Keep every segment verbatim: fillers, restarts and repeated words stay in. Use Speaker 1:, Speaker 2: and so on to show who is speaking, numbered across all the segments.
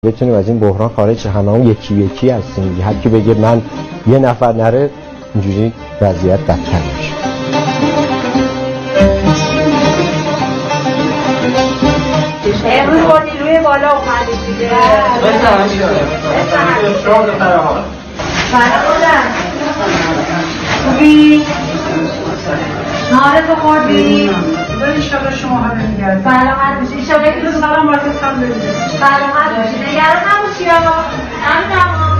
Speaker 1: بتونیم از این بحران خارج شیم. هممون یکی یکی هستیم دیگه. هر کی بگه من یه نفر نره اینجوری وضعیت بدتر میشه.
Speaker 2: امروز با نیروی بالا اومدید دیگه.
Speaker 3: بسرم بسرم شما بسرم ها
Speaker 2: بسرم خوبی؟ نهارتو خوردی؟
Speaker 4: ایشالله شما همه میگرد
Speaker 2: سلامت باشی. ایشالله که روز برام واسه کام ببینید. سلامت باشی. نگران نباشی آقا. همین آقا.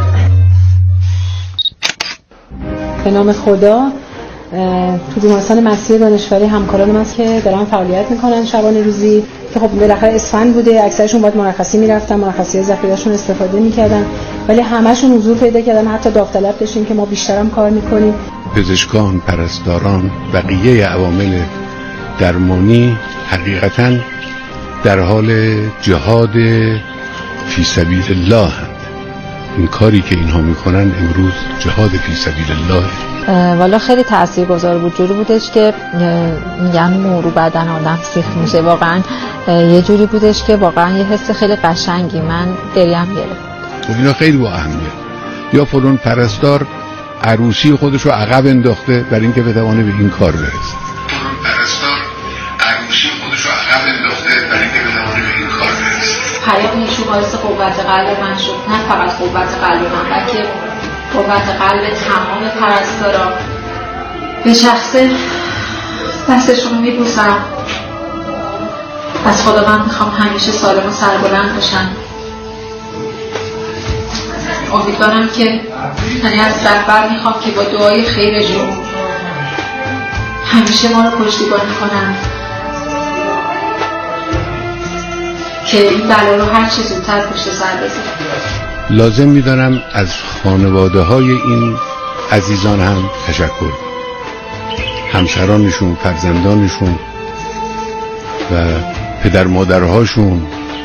Speaker 5: به نام خدا. تو بیمارستان مسیح دانشوری همکارانم هست که دارن فعالیت میکنن شبانه روزی که خب بالاخره اسفند بوده، اکثرشون باید مرخصی میرفتن، مرخصی ذخیره‌شون استفاده میکردن، ولی همه‌شون حضور پیدا کردن. حتی داوطلب داشتیم که ما بیشترم کار میکنیم.
Speaker 6: پزشکان، پرستاران، بقیه عوامل درمانی حقیقتاً در حال جهاد فی سبیل الله هستند. این کاری که اینها میکنن امروز جهاد فی سبیل الله.
Speaker 7: والا خیلی تاثیرگذار بود. جوری بودش که میگن مو رو بدن آدم سیخ میشه. واقعا یه جوری بودش که واقعا یه حس خیلی قشنگی من دریم گرفت.
Speaker 6: و اینا خیلی با اهمیت. یا فلان پرستار عروسی خودش رو عقب انداخته برای اینکه بتونه به این کار برسه. فلان پرستار عروسی خودش رو عقب انداخته برای اینکه بتونه به این کار برسه.
Speaker 7: پیامش باعث قوت قلب من شد. نه فقط قوت قلب من، بلکه قوت قلب تمام پرستارا. به شخصه دستشون رو میبوسم. از خدا من میخوام همیشه سالم و سربلند باشن. امیدوارم که یعنی از رهبر میخوام که با دعای خیرشون همیشه ما رو پشتیبانی کنن که این بلا رو هر چه زودتر پشت سر بذارم.
Speaker 6: لازم میدانم از خانواده های این عزیزان هم تشکر، همسرانشون، فرزندانشون و پدر مادرهاشون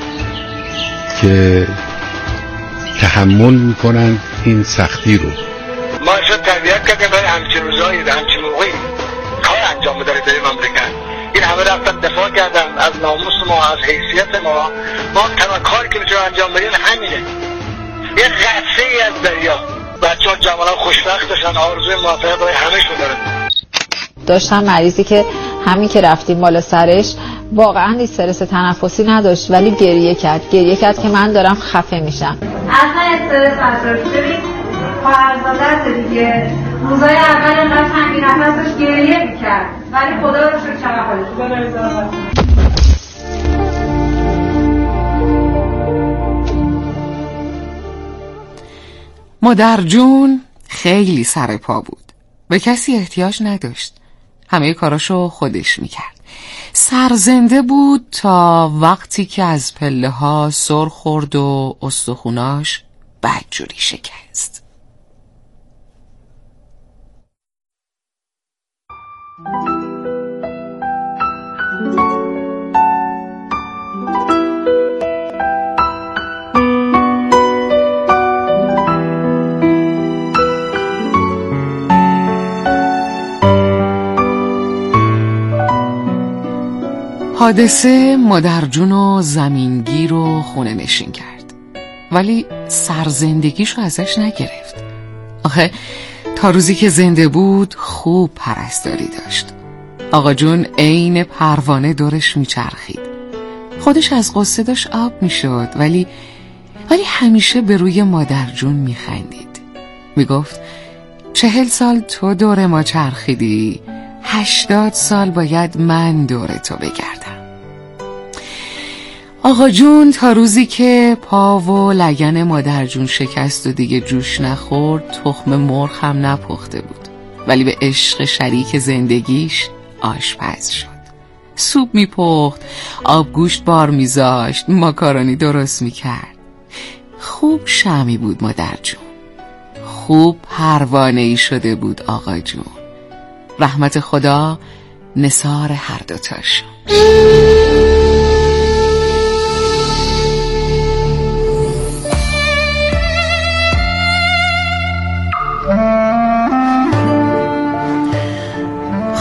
Speaker 6: که تحمل میکنن این سختی رو.
Speaker 8: ما شد تربیت کردیم برای همچین روزایی و همچین موقعی کار انجام بداره در مملکت. این همه رفتن دفاع کردن از ناموس ما، از حیثیت ما. ما تنها کاری که میتونیم انجام بدیم همینه. یه قطعه ای از دریا. بچه ها جمالا خوشبخت داشتن، آرزوی موفقیت برای همه شون دارن.
Speaker 7: داشتم مریضی که همین که رفتیم بالا سرش واقعا استرس تنفسی نداشت، ولی گریه کرد گریه کرد که من دارم خفه میشم.
Speaker 2: اصلا استرس نداشت. ببین فرزاده دیگه روزای اول اینقدر تنگی نفسش گریه میکرد، ولی خدا رو شکر چقدر حالش بله.
Speaker 9: مادر جون خیلی سر پا بود، به کسی احتیاج نداشت، همه کاراشو خودش میکرد. سرزنده بود تا وقتی که از پله ها سر خورد و استخوناش بدجوری شکست. حادثه مادرجون و زمینگیر و خونه نشین کرد، ولی سرزندگیشو ازش نگرفت. آخه تا روزی که زنده بود خوب پرستاری داشت. آقا جون عین پروانه دورش میچرخید. خودش از قصه داشت آب میشد، ولی ولی همیشه به روی مادرجون میخندید. میگفت چهل سال تو دور ما چرخیدی، هشتاد سال باید من دور تو بگردم. آقا جون تا روزی که پا و لگن مادر جون شکست و دیگه جوش نخورد تخم مرغ هم نپخته بود، ولی به عشق شریک زندگیش آشپز شد. سوپ میپخت، آب گوشت بار میذاشت، ماکارونی درست میکرد. خوب شمی بود مادر جون، خوب پروانه‌ای شده بود آقا جون. رحمت خدا نثار هر دوتاشون.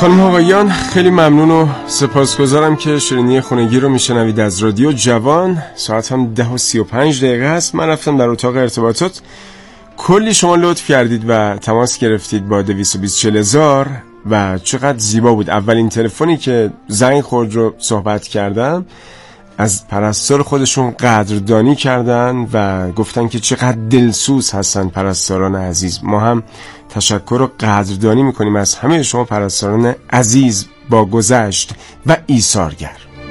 Speaker 10: خانم آقایان، خیلی ممنون و سپاسگزارم که شیرینی خونگی رو میشنوید از رادیو جوان. ساعت هم ده و سی و پنج دقیقه هست. من رفتم در اتاق ارتباطات، کلی شما لطف کردید و تماس گرفتید با دویست و بیست چهل هزار و چقدر زیبا بود. اولین تلفنی که زنگ خورد رو صحبت کردم، از پرستار خودشون قدردانی کردن و گفتن که چقدر دلسوز هستن پرستاران عزیز. ما هم تشکر و قدردانی میکنیم از همه شما پرستاران عزیز با گذشت و ایثارگر.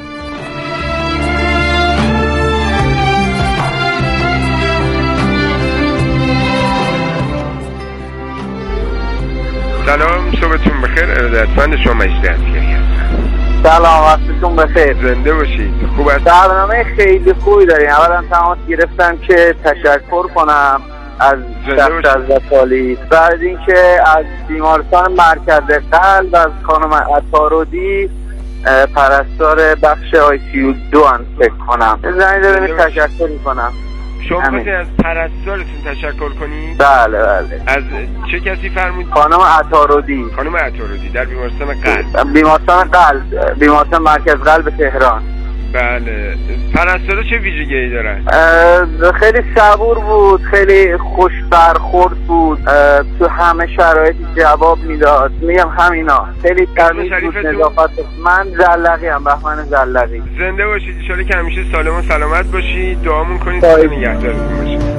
Speaker 11: سلام، صبحتون بخیر. ارادتمند شما مجید عسکری هستم.
Speaker 12: سلام، وقتتون بخیر.
Speaker 11: زنده باشید. خوب است.
Speaker 12: برنامه خیلی خوبی داریم. اولا تماس گرفتم که تشکر کنم از شخص از وطالی، بعد اینکه از بیمارستان مرکز قلب از خانم عطارودی پرستار بخش آی سی یو دو هم فکر کنم زنی داریم تشکر میکنم.
Speaker 11: شما خواهید از پرستارتون تشکر کنید؟
Speaker 12: بله بله.
Speaker 11: از چه کسی فرمودید؟
Speaker 12: خانم عطارودی.
Speaker 11: خانم عطارودی در بیمارستان قلب.
Speaker 12: بیمارستان قلب، بیمارستان مرکز قلب تهران.
Speaker 11: بله. پرستارا چه ویژگی‌ای دارن؟
Speaker 12: خیلی صبور بود، خیلی خوش برخورد بود، تو همه شرایطی جواب میداد. میگم همینا خیلی قوی بود نظافت. من زلقی ام، بهمن زلقی.
Speaker 11: زنده باشید، ان شاءالله که همیشه سالم و سلامت باشید. دعامون کنید تا نگهدارتون باشه.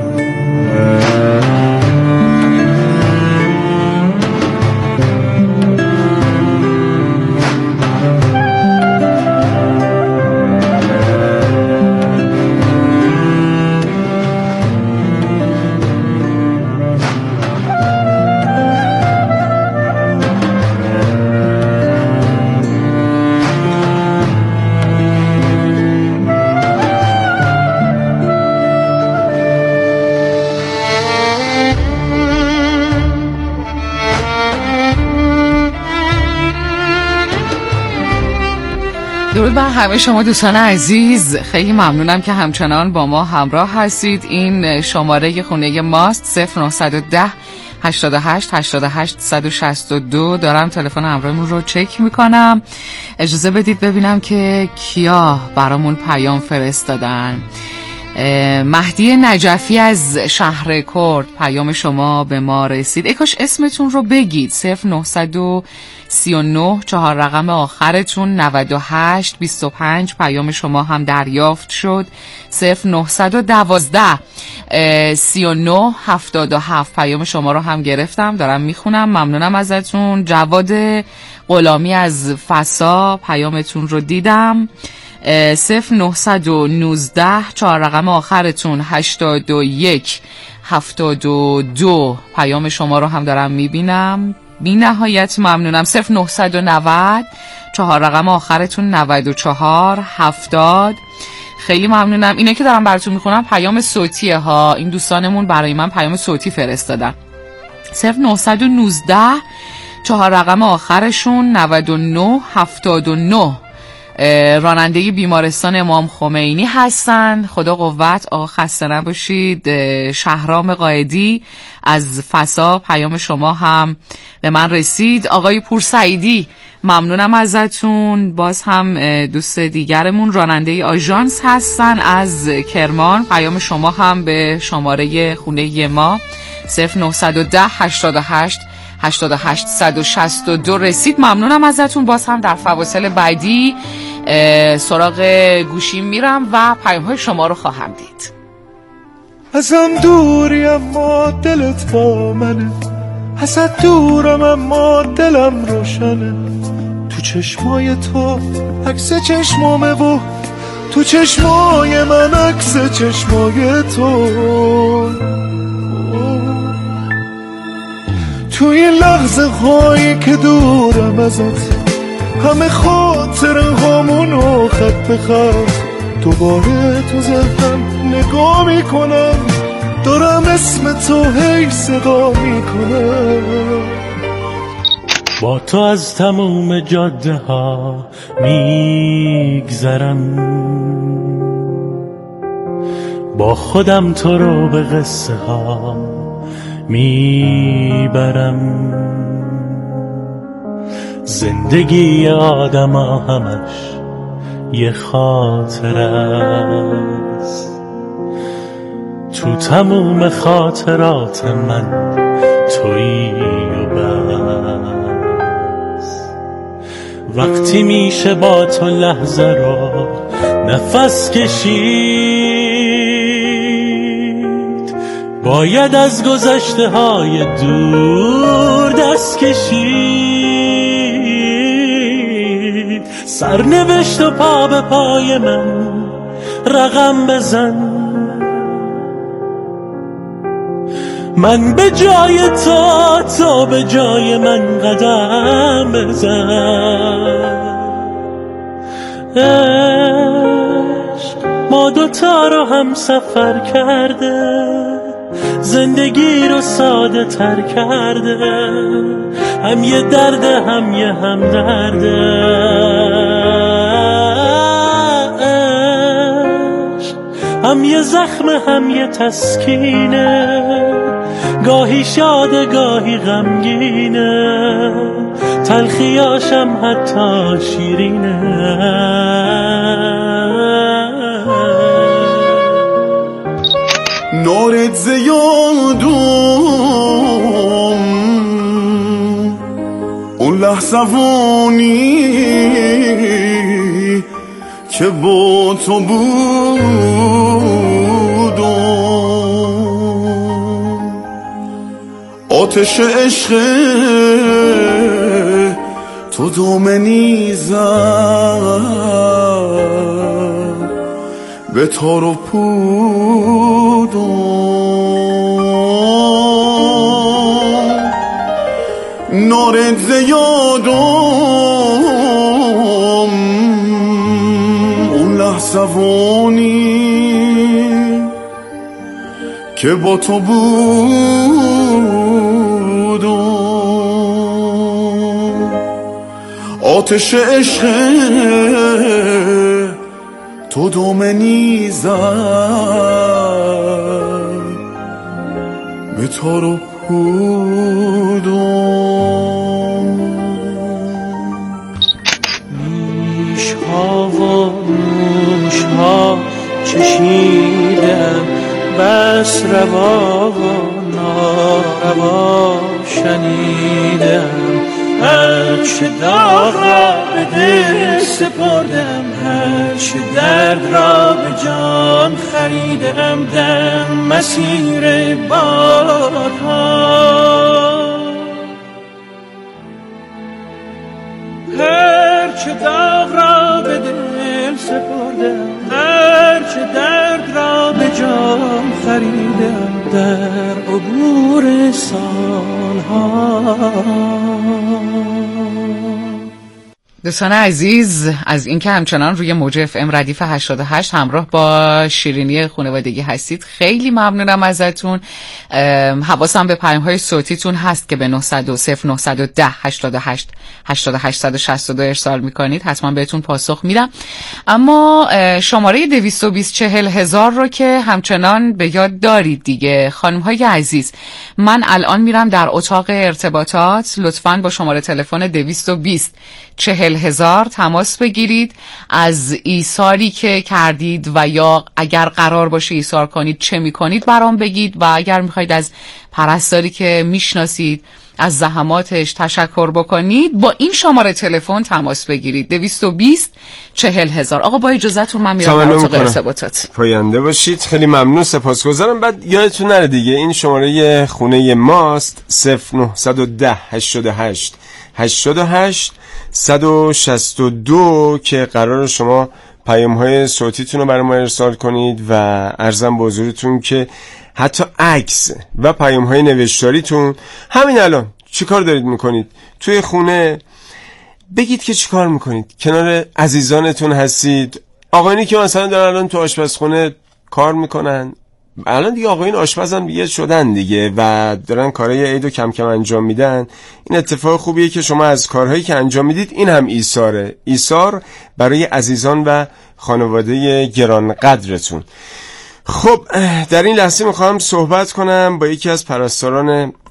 Speaker 9: درود بر همه شما دوستان عزیز، خیلی ممنونم که همچنان با ما همراه هستید. این شماره خونه ماست صفر نهصد و ده هشتاد و هشت هشتاد و هشت صد و شصت و دو. دارم تلفن همراهمون رو چک میکنم. اجازه بدید ببینم که کیا برامون پیام فرستادن. مهدی نجفی از شهر کرد، پیام شما به ما رسید. ای کاش اسمتون رو بگید. صفر نهصد و سی و نه چهار رقم آخرتون نود و هشت بیست و پنج، پیام شما هم دریافت شد. صفر نهصد و دوازده سی و نه هفتاد و هفت، پیام شما رو هم گرفتم، دارم میخونم. ممنونم ازتون. جواد غلامی از فسا، پیامتون رو دیدم. صفر نهصد و نوزده چهار رقم آخرتون هشتاد و یک هفتاد و دو، پیام شما رو هم دارم میبینم. بی نهایت ممنونم. صفر نهصد و نود چهار رقم آخرتون نود و چهار هفتاد، خیلی ممنونم. اینه که دارم براتون میخونم پیام صوتیه ها، این دوستانمون برای من پیام صوتی فرستادن. صفر نهصد و نوزده چهار رقم آخرشون نود و نه هفتاد و نه، راننده بیمارستان امام خمینی هستن. خدا قوت، آقا خسته نباشید. شهرام قائدی از فسا، پیام شما هم به من رسید. آقای پورسعیدی، ممنونم ازتون. باز هم دوست دیگرمون راننده آژانس هستن از کرمان، پیام شما هم به شماره خونه ما صفر نهصد و ده هشتاد و هشت هشتاد و هشت صد و شصت و دو رسید. ممنونم ازتون. باز هم در فواصل بعدی سراغ گوشیم میرم و پیام‌های شما رو خواهم دید.
Speaker 13: ازم دوری اما دلت با منه، ازت دورم اما دلم روشنه. تو چشمای تو عکس چشمامه و تو چشمای من عکس چشمای تو. تو این لحظه هایی که دورم ازت، همه خاطر همونو خط به خط دوباره تو ذهنم نگاه میکنم، دارم اسم تو هی صدا میکنم. با تو از تموم جاده ها میگذرم، با خودم تو رو به قصه ها میبرم. زندگی آدم ها همش یه خاطر است، تو تموم خاطرات من تویی و بس. وقتی میشه با تو لحظه رو نفس کشید، باید از گذشته های دور دست کشید. سرنوشت و پا به پای من رقم بزن، من به جای تو، تو به جای من قدم بزن. عشق ما دوتا رو هم سفر کرده، زندگی رو ساده تر کرده، هم یه درده هم یه هم درده. عشق هم یه زخم هم یه تسکینه، گاهی شاده گاهی غمگینه، تلخیاشم حتی شیرینه. نارت زیادم اون لحظوانی که با تو بودم، آتش عشق تو دامنی زد به تار و پودم. نارت زیادم اون لحظوانی که با تو بودم، آتش عشق تو دامنی زد به تار و پودم. نیش‌ها و نوش‌ها چشیدم، بس روا و ناروا شنیدم، هرچه داغ را به دل سپردم، هرچه درد را به جان خریدم در مسیر بارها. هرچه داغ را به دل سپردم، هرچه درد را به جان خریدم در عبور سالها.
Speaker 9: دوستان عزیز، از اینکه همچنان روی موج اف ام ردیف هشتاد و هشت همراه با شیرینی خانوادگی هستید خیلی ممنونم ازتون. حواسم به پیام‌های صوتیتون هست که به نه صفر صفر صفر نه یک صفر هشتاد و هشت هشتاد و هشت شصت و دو ارسال میکنید، حتما بهتون پاسخ میدم. اما شماره دویست و بیست چهل هزار رو که همچنان به یاد دارید دیگه خانم‌های عزیز. من الان میرم در اتاق ارتباطات، لطفاً با شماره تلفن دویست و بیست چهل هزار تماس بگیرید، از ایثاری که کردید و یا اگر قرار باشه ایثار کنید چه میکنید برام بگید، و اگر میخواید از پرستاری که میشناسید از زحماتش تشکر بکنید با این شماره تلفن تماس بگیرید دویست و بیست چهل هزار. آقا با اجازهتون من میرم در اتاق ارتباطات.
Speaker 10: پاینده باشید، خیلی ممنون، سپاسگزارم. بعد یادتون نره دیگه این شماره خونه ماست صفر نه یک صفر هشتاد و هشت هشتاد و هشت صد و شصت و دو که قرار شما پیام‌های صوتیتون رو برای ما ارسال کنید و عرضم به حضورتون که حتی عکس و پیام‌های نوشتاریتون همین الان چیکار دارید میکنید توی خونه بگید که چیکار میکنید، کنار عزیزانتون هستید، آقایونی که مثلا دارن الان تو آشپزخونه کار میکنن، الان دیگه آقایون آشپزن دیگه شدن دیگه و دارن کارهای عیدو کم کم انجام میدن. این اتفاق خوبیه که شما از کارهایی که انجام میدید این هم ایثاره، ایثار برای عزیزان و خانواده گرانقدرتون. خب در این لحظه میخوام صحبت کنم با یکی از پرستاران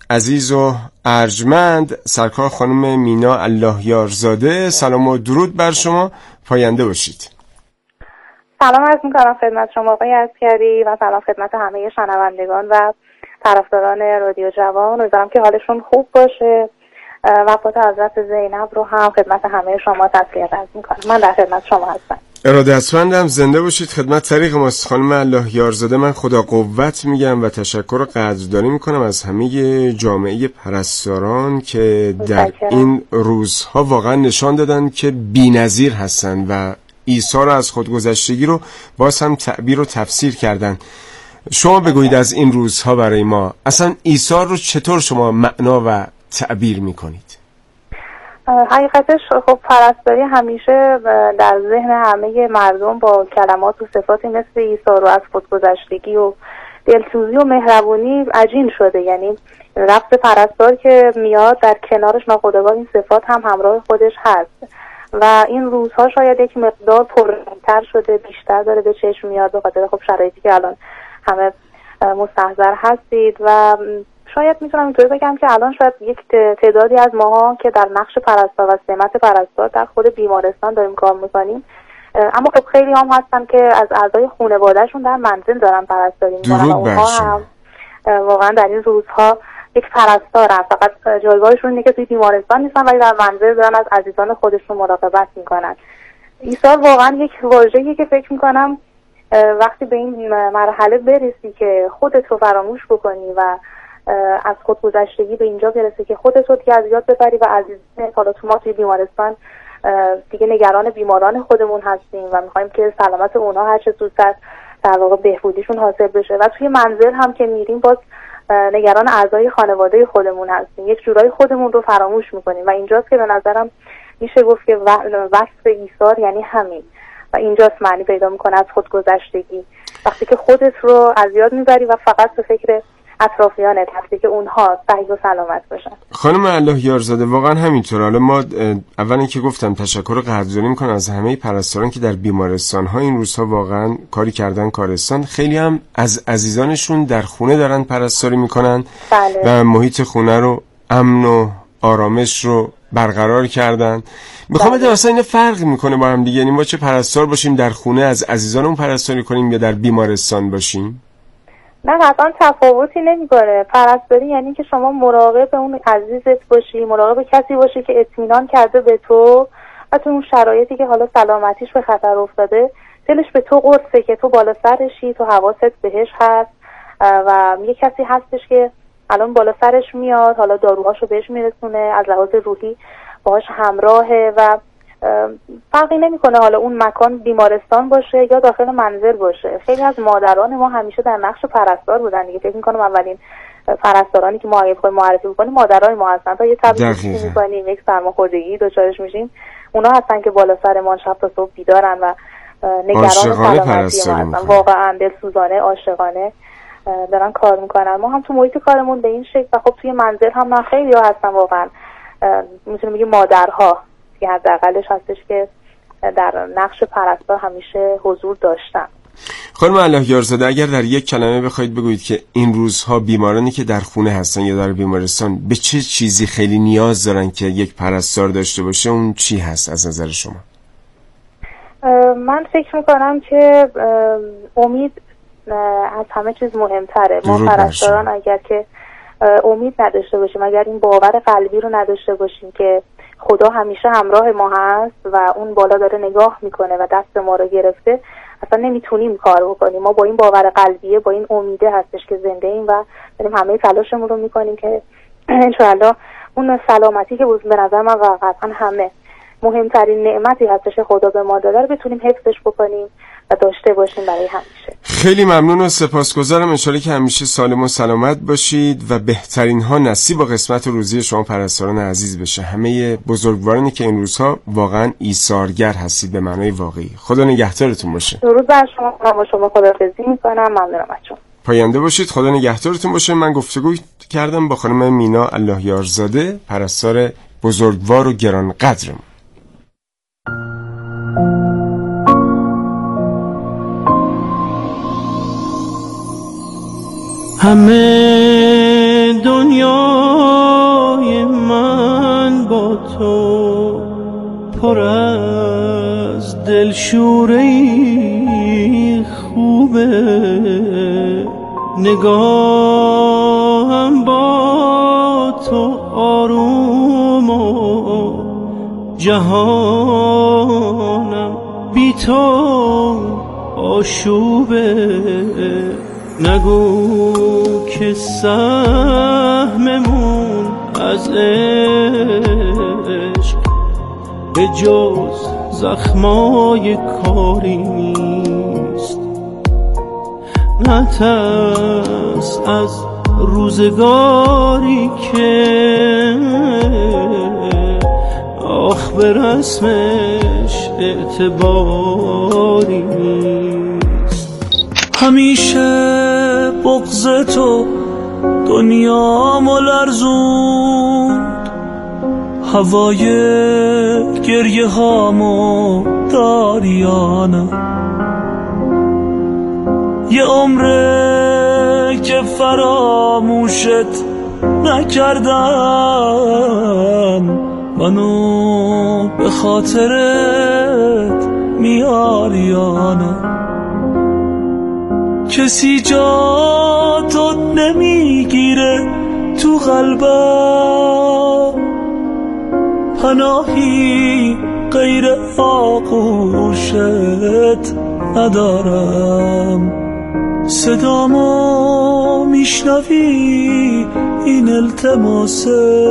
Speaker 10: عزیز و ارجمند، سرکار خانم مینا الله یارزاده، سلام و درود بر شما، پاینده باشید.
Speaker 14: سلام عرض می‌کنم خدمت شما آقای عسکری و سلام خدمت همه شنوندگان و طرفداران رادیو جوان. امیدوارم که حالشون خوب باشه. وفات حضرت زینب رو هم خدمت همه شما تسلیت عرض می‌کنم. من در خدمت شما هستم.
Speaker 10: ارادتمندم، زنده باشید. خدمت طریق ماست خانم الله یارزاده. من خدا قوت میگم و تشکر و قدردانی میکنم از همه جامعه پرستاران که در این روزها واقعا نشان دادن که بی‌نظیر هستن و ایثار از خودگذشتگی رو باز هم تعبیر و تفسیر کردن. شما بگویید از این روزها برای ما اصلا ایثار رو چطور شما معنا و تعبیر میکنید؟
Speaker 14: حقیقتش خب پرستاری همیشه در ذهن همه مردم با کلمات و صفاتی مثل ایثار و از خودگذشتگی و دلسوزی و مهربونی عجین شده. یعنی لفظ پرستار که میاد در کنارش ناخودآگاه این صفات هم همراه خودش هست و این روزها شاید یک مقدار پررنگ‌تر شده، بیشتر داره به چشم میاد به خاطر خب شرایطی که الان همه مستحضر هستید و شاید میتونم اینطوری بگم که الان شاید یک تعدادی از ماها که در نقش پرستار و سمت پرستار در خود بیمارستان داریم کار میکنیم، اما خب خیلی هم هستن که از اعضای خانواده‌شون در منزل دارن پرستاری میکنن و اونها هم واقعا در این روزها یک پرستارن، فقط جایگاهشون اینه که توی بیمارستان نیستن ولی در منزل دارن از عزیزان خودشون مراقبت میکنن. ایثار واقعا یک واژه‌ایه که فکر میکنم وقتی به این مرحله برسی که خودت رو فراموش بکنی و از خودگذشتگی به اینجا برسه که خودت رو دیگه از یاد ببری و عزیزان حالا تو ما توی بیمارستان دیگه نگران بیماران خودمون هستیم و میخوایم که سلامت اونها هر چه زودتر در واقع بهبودیشون حاصل بشه و توی منزل هم که میریم باز نگران اعضای خانواده خودمون هستیم، یک جورایی خودمون رو فراموش میکنیم و اینجاست که به نظرم میشه گفت که وصف ایثار یعنی همین و اینجاست معنی پیدا میکنه از خودگذشتگی، وقتی که خودت رو از یاد میبری و فقط به فکر اطرافیانت هستی که اونها صحیح و سلامت باشن.
Speaker 10: خانم الله یارزاده واقعا همینطوره. حالا ما اول اینکه گفتم تشکر و قدردانی میکنم از همه پرستاران که در بیمارستان ها این روزها واقعا کاری کردن کارستان، خیلی هم از عزیزانشون در خونه دارن پرستاری میکنن
Speaker 14: بله.
Speaker 10: و محیط خونه رو امن و آرامش رو برقرار کردن. میخوام بدونم اصلا این فرق میکنه با هم دیگه، یعنی ما چه پرستار باشیم در خونه از عزیزانمون پرستاری کنیم یا در بیمارستان باشیم؟
Speaker 14: نه قطعا تفاوتی نمیکنه. پرستاری یعنی که شما مراقب اون عزیزت باشی، مراقب کسی باشی که اطمینان کرده به تو و تو اون شرایطی که حالا سلامتیش به خطر افتاده دلش به تو قرصه که تو بالا سرشی، تو حواست بهش هست و یه کسی هستش که الان بالا سرش میاد، حالا داروهاشو بهش میرسونه، از لحاظ روحی باهاش همراهه و فرقی نمیکنه حالا اون مکان بیمارستان باشه یا داخل منزل باشه. خیلی از مادران ما همیشه در نقش پرستار بودن دیگه. فکر میکنم اولین پرستارانی که ما اگه بخوایم معرفی بکنیم مادرای ما هستن. تا یه تبدیلی میکنیم یک سرماخوردگی دچارش میشیم، اونا هستن که بالا سرمان شب تا صبح بیدارن و نگران سلامتی ما هستن. واقعا دلسوزانه عاشقانه دارن کار میکنن. ما هم تو محیط کارمون به این شکل و خب توی منزل هم خیلی ها هستن واقعا میتونیم بگیم مادرها که حداقلش هستش که در نقش پرستار همیشه حضور داشتن.
Speaker 10: خانم الله یارزاده اگر در یک کلمه بخواید بگویید که این روزها بیمارانی که در خونه هستن یا در بیمارستان به چه چیزی خیلی نیاز دارن که یک پرستار داشته باشه، اون چی هست از نظر شما؟
Speaker 14: من فکر میکنم که امید از همه چیز مهمتره. ما پرستاران اگر که امید نداشته باشیم، اگر این باور قلبی رو نداشته باشیم که خدا همیشه همراه ما هست و اون بالا داره نگاه میکنه و دست ما رو گرفته، اصلا نمیتونیم کار بکنیم. ما با این باور قلبیه، با این امیده هستش که زنده ایم و داریم همه تلاشمون رو میکنیم که انشاءالله اون سلامتی که به نظر من واقعا همه مهمترین نعمتی هستش خدا به ما داده رو بتونیم حفظش بکنیم و داشته باشیم برای همیشه.
Speaker 10: خیلی ممنون و سپاسگزارم. انشالله که همیشه سالم و سلامت باشید و بهترین ها نصیب و قسمت روزی شما پرستاران عزیز بشه. همه بزرگوارانی که این روزها واقعا ایثارگر هستید به معنای واقعی. خدا نگهدارتون باشه.
Speaker 14: درود بر شما. من با شما خداحافظی میکنم. ممنونم از شما.
Speaker 10: پاینده باشید. خدا نگهدارتون باشه. من گفتگو کردم با خانم مینا الله یارزاده، پرستار بزرگوار و گرانقدرم.
Speaker 15: همه دنیا
Speaker 13: تو پر از دلشوره‌ای خوبه، نگاهم با تو آروم و جهانم بی تو آشوبه. نگو که سهممون از عشق به جز زخمای کاری نیست. نترس از روزگاری که آخ به رسمش اعتباری نیست. همیشه بغض تو دنیامو لرزوند، هوای گریه هامو داریانه. یه عمره که فراموشت نکردم، منو به خاطرت میاریانه. کسی جا تو نمیگیره تو قلبم، پناهی غیر آغوشت ندارم. صدامو میشنوی این التماسه،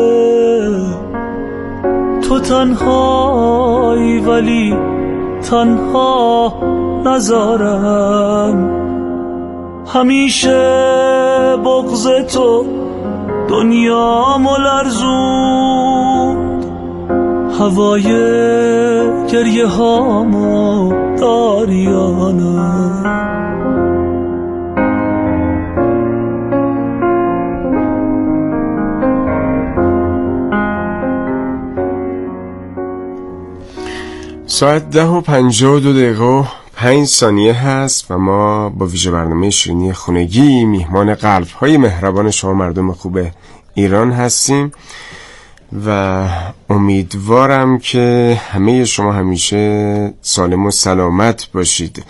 Speaker 13: تو تنهایی ولی تنها نذارم. همیشه بغض تو دنیامو لرزوند، هوای گریه هامو داریانه.
Speaker 10: ساعت ده و پنجاه و دو دقیقه و پنج ثانیه هست و ما با ویژه برنامه شیرینی خونگی میهمان قلب‌های مهربان شما مردم خوب ایران هستیم و امیدوارم که همه شما همیشه سالم و سلامت باشید.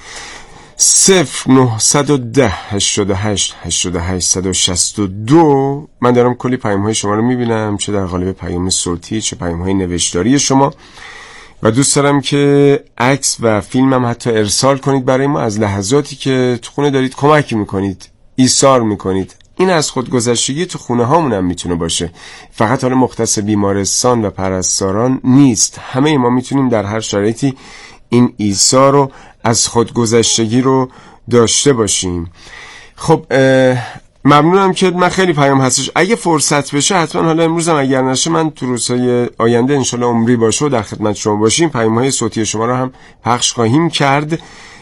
Speaker 10: صفر نهصد و ده هشتاد و هشت هشتاد و هشت صد و شصت و دو. من دارم کلی پیام‌های شما رو میبینم، چه در قالب پیام صوتی چه پیام‌های نوشتاری شما، و دوست دارم که عکس و فیلم هم حتی ارسال کنید برای ما از لحظاتی که تو خونه دارید کمک میکنید، ایثار میکنید. این از خودگذشتگی تو خونه هامون هم میتونه باشه، فقط حالا مختص بیمارستان و پرستاران نیست. همه ما میتونیم در هر شرایطی این ایثار رو از خودگذشتگی رو داشته باشیم. خب ممنونم که من خیلی پیام هستش. اگه فرصت بشه حتما، حالا امروز هم اگر نشه من تو روزهای آینده انشالله عمری باشه و در خدمت شما باشیم، پیام‌های صوتی شما رو هم پخش خواهیم کرد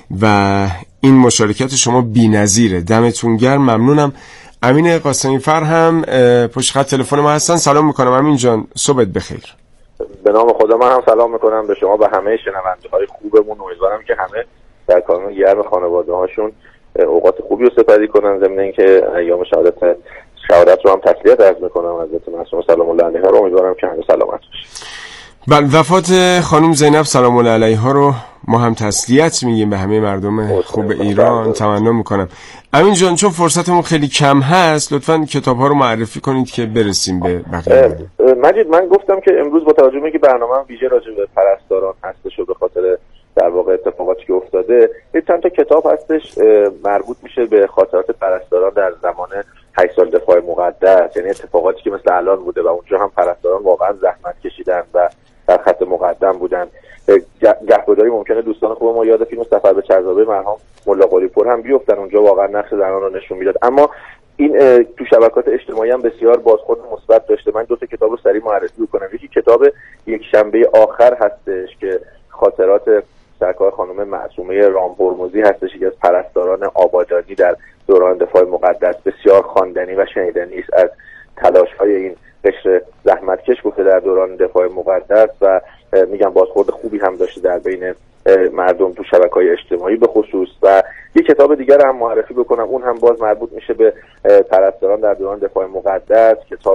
Speaker 10: و این مشارکت شما بی‌نظیره. دمتون گرم، ممنونم. امین قاسمی فر هم پشت خط تلفن ما هستن. سلام میکنم امین جان، صبحت بخیر.
Speaker 12: به نام خدا من هم سلام میکنم به شما و همه شنونده‌های خوبمون. امیدوارم که همه در کانون گرم خانواده‌هاشون اوقات خوبی رو سپری کنن، ضمن اینکه ایام شهادت شهادت رو هم تسلیت عرض میکنم حضرت معصومه سلام الله علیها رو. امیدوارم که همه سلامت باشید.
Speaker 10: بله، وفات خانم زینب سلام الله علیها رو ما هم تسلیت میگیم به همه مردم خوب ایران. تمنا میکنم امین جان چون فرصتمون خیلی کم هست لطفاً کتاب ها رو معرفی کنید که برسیم به بقیه.
Speaker 12: مجید من گفتم که امروز با توجه به که برنامه‌ام ویژه راجع به پرستاران هستش و به خاطر در واقع اتفاقاتی که افتاده، یه چند تا کتاب هستش مربوط میشه به خاطرات پرستاران در زمان هشت سال دفاع مقدس، یعنی اتفاقاتی که مثل الان بوده و اونجا هم پرستاران واقعا زحمت کشیدن و در خط مقدم بودن. گهگداری ممکنه دوستان خوب ما یاد فیلم سفر به چرزابه مرحوم ملا قلی‌پور هم بیفتن، اونجا واقعا نقش زنان رو نشون میداد. اما این تو شبکات اجتماعی هم بسیار بازخورد مثبت داشته. من دو تا کتاب رو سریع معرفی کنم. یکی کتاب یک شنبه آخر هستش که خاطرات سرکار خانم معصومه رامپرموزی هستش، یکی از پرستاران آبادانی در دوران دفاع مقدس. بسیار خواندنی و شنیدنی است از تلاش‌های این قشر زحمتکش گفته در دوران دفاع مقدس و میگم بازخورد خوبی هم داشته در بین مردم تو شبکه‌های اجتماعی به خصوص. و یک کتاب دیگر هم معرفی بکنم، اون هم باز مربوط میشه به پرستاران در دوران دفاع مقدس، کتاب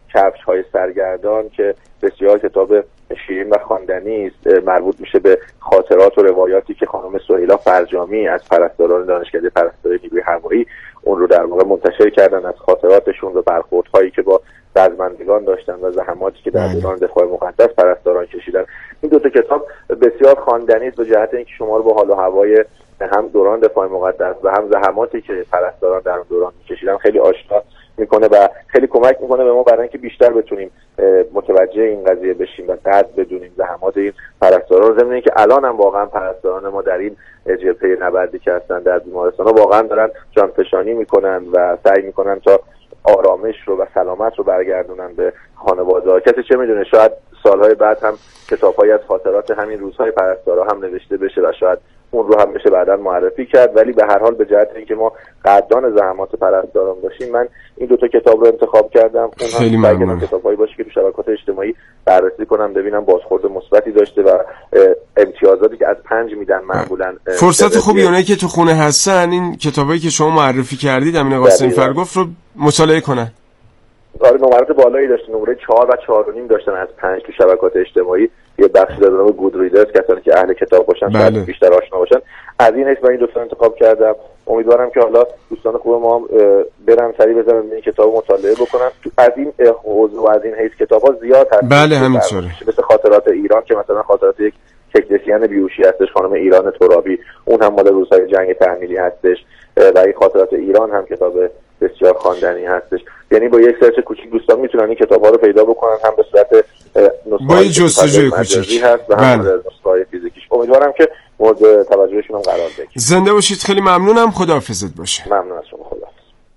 Speaker 12: کفش‌های سرگردان که بسیار کتاب شیرین و خواندنی است، مربوط میشه به خاطرات و روایاتی که خانم سهیلا فرجامی از پرستاران دانشکده پرستاری نیروی هوایی اون رو در واقع منتشر کردن، از خاطراتشون و برخوردهایی که با رزمندگان داشتن و زحماتی که در دوران دفاع مقدس پرستاران کشیدن. این دو تا کتاب بسیار خواندنی است به جهت اینکه شما رو با حال و هوای هم دوران دفاع مقدس و هم زحماتی که پرستاران در اون دوران می‌کشیدن خیلی آشنا میکنه و خیلی کمک میکنه به ما برای اینکه بیشتر بتونیم متوجه این قضیه بشیم و قدر بدونیم زحمات این پرستاران. ضمن اینکه الان هم واقعا پرستاران ما در این جبهه نبردی که هستن در بیمارستان‌ها واقعا دارن جانفشانی میکنن و سعی میکنن تا آرامش رو و سلامت رو برگردونن به خانواده‌ها. کسی چه میدونه، شاید سالهای بعد هم کتاب‌هایی از خاطرات همین روزهای پرستارا هم نوشته بشه و شاید اون رو هم بشه بعداً معرفی کرد. ولی به هر حال به جهت اینکه ما قدردان زحمات پرستاران باشیم، من این دو تا کتاب رو انتخاب کردم. اون
Speaker 10: خیلی
Speaker 12: هم ممنون. کتابایی باشه که تو شبکات اجتماعی بررسی کنم، ببینم بازخورد مثبتی داشته و امتیازاتی که از پنج میدن معمولاً.
Speaker 10: فرصت خوبی اونایی که تو خونه هستن این کتابایی که شما معرفی کردید امین قاسمی فرگفت رو مطالعه کنن.
Speaker 12: آره نمرات بالایی داشتن، نمره چهار و چهار و نیم داشتن از پنج تو شبکات اجتماعی. یه بخشی دارن به گود ریدرز، کسانی که اهل کتاب باشن شاید بله. بیشتر آشنا باشن. از این حیث من این دو تا انتخاب کردم. امیدوارم که حالا دوستان خوب ما هم برن سری بزنن این کتاب مطالعه بکنن. از این حوزه و از این حیث کتاب‌ها زیاد هست.
Speaker 10: بله همینطوره.
Speaker 12: مثل خاطرات ایران که مثلا خاطرات یک تکنسین بیهوشی هستش، خانم ایران ترابی، اون هم مال روزهای جنگ تحمیلی هستش و این خاطرات ایران هم کتاب بسیار خواندنی هستش. یعنی با یک سرچ کوچیک دوستان میتونن این کتاب‌ها رو پیدا بکنن، هم به صورت
Speaker 10: با جستجوی کوچیک
Speaker 12: هست و هم به نسخه‌های فیزیکیش. امیدوارم که مورد توجهشون هم قرار بگیره.
Speaker 10: زنده باشید. خیلی ممنونم. خداحافظت باشه.
Speaker 12: ممنون از شما. خدا.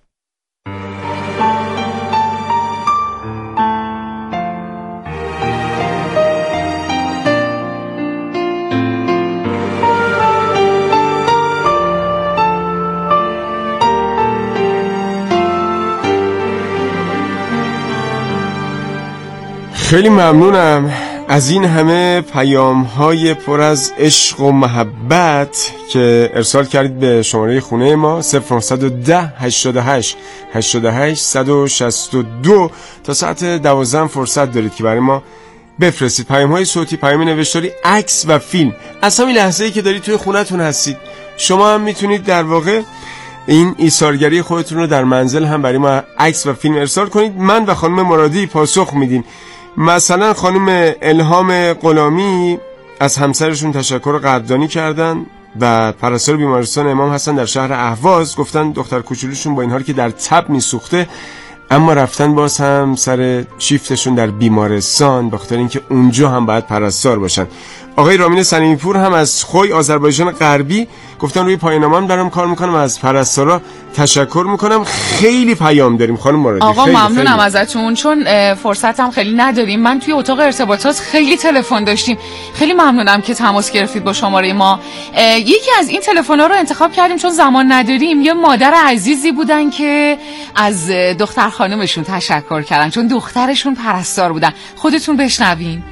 Speaker 10: خیلی ممنونم از این همه پیام های پر از عشق و محبت که ارسال کردید به شماره خونه ما صفر نه یک صفر هشتاد و هشت هشتاد و هشت صد و شصت و دو. تا ساعت دوازده فرصت دارید که برای ما بفرستید پیام های صوتی، پیام نوشتاری، عکس و فیلم از همین لحظه‌ای که دارید توی خونتون هستید. شما هم میتونید در واقع این ایثارگری خودتون رو در منزل هم برای ما عکس و فیلم ارسال کنید. من و خانم مرادی پاسخ میدیم. مثلا خانم الهام غلامی از همسرشون تشکر و قدردانی کردن و پرستار بیمارستان امام حسن در شهر اهواز گفتن دختر کوچولوشون با این حال که در تب میسوخته اما رفتن باز هم سر شیفتشون در بیمارستان به خاطر اینکه اونجا هم باید پرستار باشن. آقای رامین صمیمی پور هم از خوی آذربایجان غربی گفتن روی پایان‌نامه‌ام دارم کار میکنم، از پرستارا تشکر میکنم. خیلی پیام داریم خانم مرادی.
Speaker 9: آقا
Speaker 10: خیلی
Speaker 9: ممنونم
Speaker 10: خیلی.
Speaker 9: ازتون چون فرصت هم خیلی نداریم. من توی اتاق ارتباطات خیلی تلفن داشتیم. خیلی ممنونم که تماس گرفتید با شماره ما. یکی از این تلفن‌ها رو انتخاب کردیم چون زمان نداریم. یه مادر عزیزی بودن که از دختر خانمشون تشکر کردن چون دخترشون پرستار بودن. خودتون بشنوین.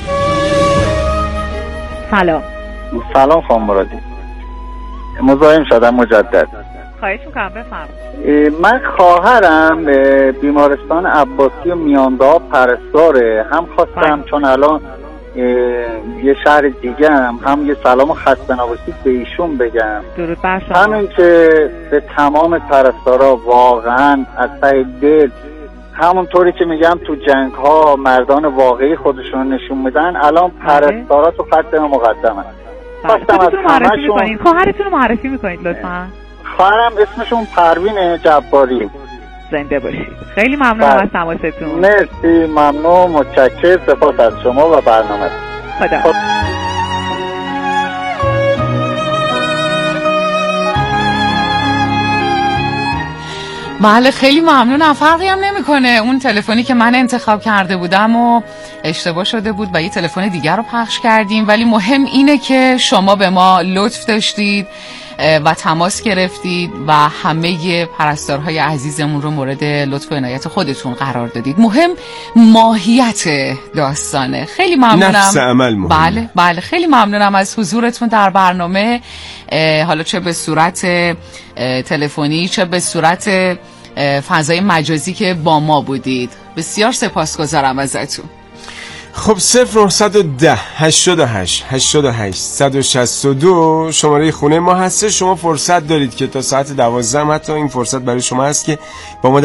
Speaker 15: سلام.
Speaker 12: سلام خانم مرادی. مزاحم شدم مجدد.
Speaker 15: خواهش میکنم بفرمایید.
Speaker 12: من خواهرم بیمارستان عباسی و میانداب پرستاره. هم خواستم چون الان یه شهر دیگه هم هم یه سلام و خسته نباشید به ایشون بگم.
Speaker 15: درود بر شما.
Speaker 12: همین که به تمام پرستارا واقعا از ته دل همونطوری که میگم تو جنگ ها مردان واقعی خودشون نشون میدن، الان پرستارا تو خط مقدمه.
Speaker 15: خواستم از همشون خواهرتون رو معرفی میکنید لطفا.
Speaker 12: خواهرم اسمشون پروین جباری.
Speaker 15: زنده باشید. خیلی ممنونم از تماستون.
Speaker 12: مرسی، ممنون، متشکرم، سپاس از شما و برنامه.
Speaker 15: خدا
Speaker 12: خب.
Speaker 9: بله خیلی ممنونم. فرقی هم نمیکنه. اون تلفنی که من انتخاب کرده بودم و اشتباه شده بود و یه تلفن دیگر رو پخش کردیم، ولی مهم اینه که شما به ما لطف داشتید و تماس گرفتید و همه پرستارهای عزیزمون رو مورد لطف و عنایت خودتون قرار دادید. مهم ماهیت داستانه. خیلی ممنونم.
Speaker 10: نفس عمل مهم.
Speaker 9: بله بله خیلی ممنونم از حضورتون در برنامه، حالا چه به صورت تلفنی چه به صورت فضای مجازی که با ما بودید. بسیار سپاسگزارم ازتون.
Speaker 10: خب صفر نهصد و ده هشتاد و هشت هشتاد و هشت صد و شصت و دو شماره خونه ما هسته. شما فرصت دارید که تا ساعت دوازده حتی این فرصت برای شما هست که با ما